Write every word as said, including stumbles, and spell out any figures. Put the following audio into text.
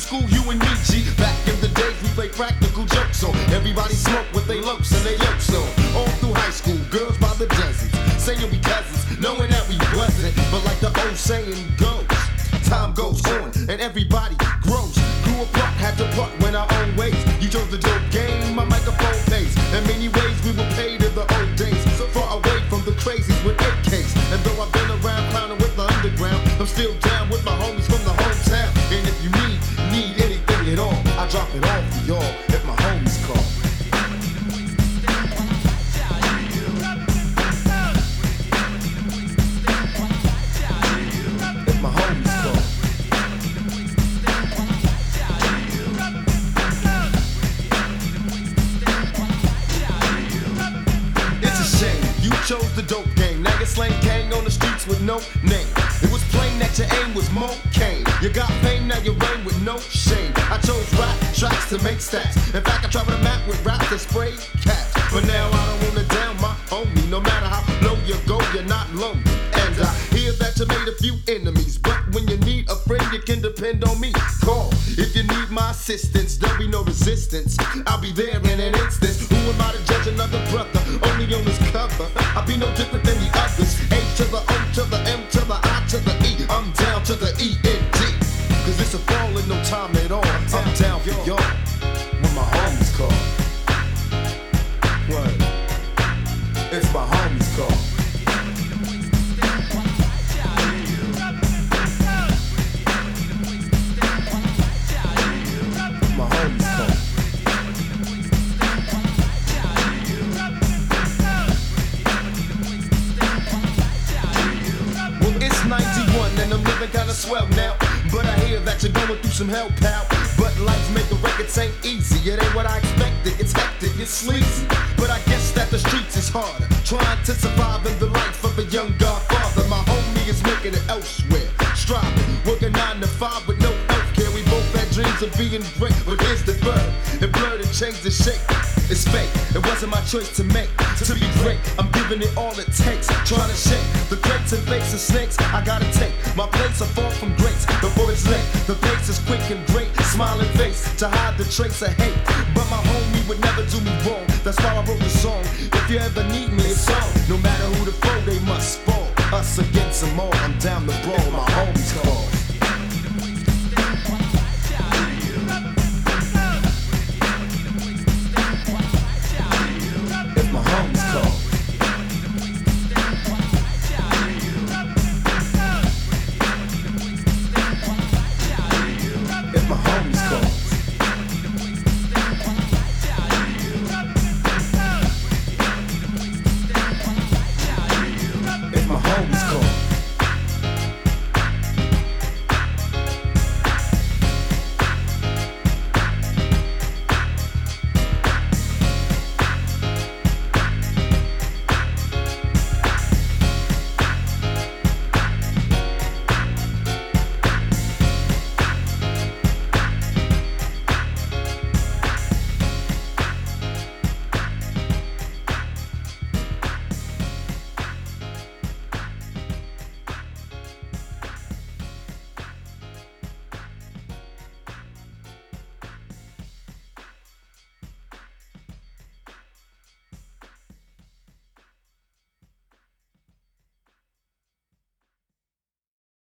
school, you and me, G. Back in the days, we played practical jokes, so everybody smoked with they lopes and they yokes on. All through high school, girls by the dozens, saying we cousins, knowing that we wasn't. But like the old saying goes, time goes on and everybody grows. Grew apart, had to part, went our own ways. You chose the dope game, my microphone pays. In many ways, we were paid in the old days, so far away from the crazies with A Ks. And though I've been around clowning with the underground, I'm still down with my homies from the hometown. And if you need, need anything at all, I drop it off for y'all if my homies call. If my homies call. It's a shame you chose the dope game. Now you're slang gang on the streets with no name. It was plain that your aim was more cane. You got fame, now you reign with no shame. I chose rap tracks to make stats. In fact, I travel the map with rap to spray caps. But now I don't wanna down my homie. No matter how low you go, you're not lonely. And I hear that you made a few enemies, but when you need a friend, you can depend on me. Call if you need my assistance. There'll be no resistance. I'll be there in an instant. Who am I to judge another brother? Only on his cover. I'll be no different than the others. A to the O to the M to the I to the E. I'm down to the E N D. Cause it's a fall in no time at all. I'm down for y'all when my homies call. What? It's my homies call. My homies call. Well, it's ninety-one and I'm living kinda swell now. But I hear that you're going through some hell, pal. But life making records ain't easy. It ain't what I expected. It's hectic, it's sleazy. But I guess that the streets is harder. Trying to survive in the life of a young godfather. My homie is making it elsewhere. Striving, working nine to five with no healthcare. We both had dreams of being great, but here's the bird. It blurred and changed the shape. It's fake. It wasn't my choice to make. To be great, I'm giving it all it takes. Trying to shake the crates and fakes and snakes. I gotta take my place are far from grace. Before it's late, the pace is quick and great. Smiling face to hide the trace of hate. But my homie would never do me wrong. That's why I wrote the song. If you ever need me, it's on. No matter who the foe, they must fall. Us against them all. I'm down the brawl.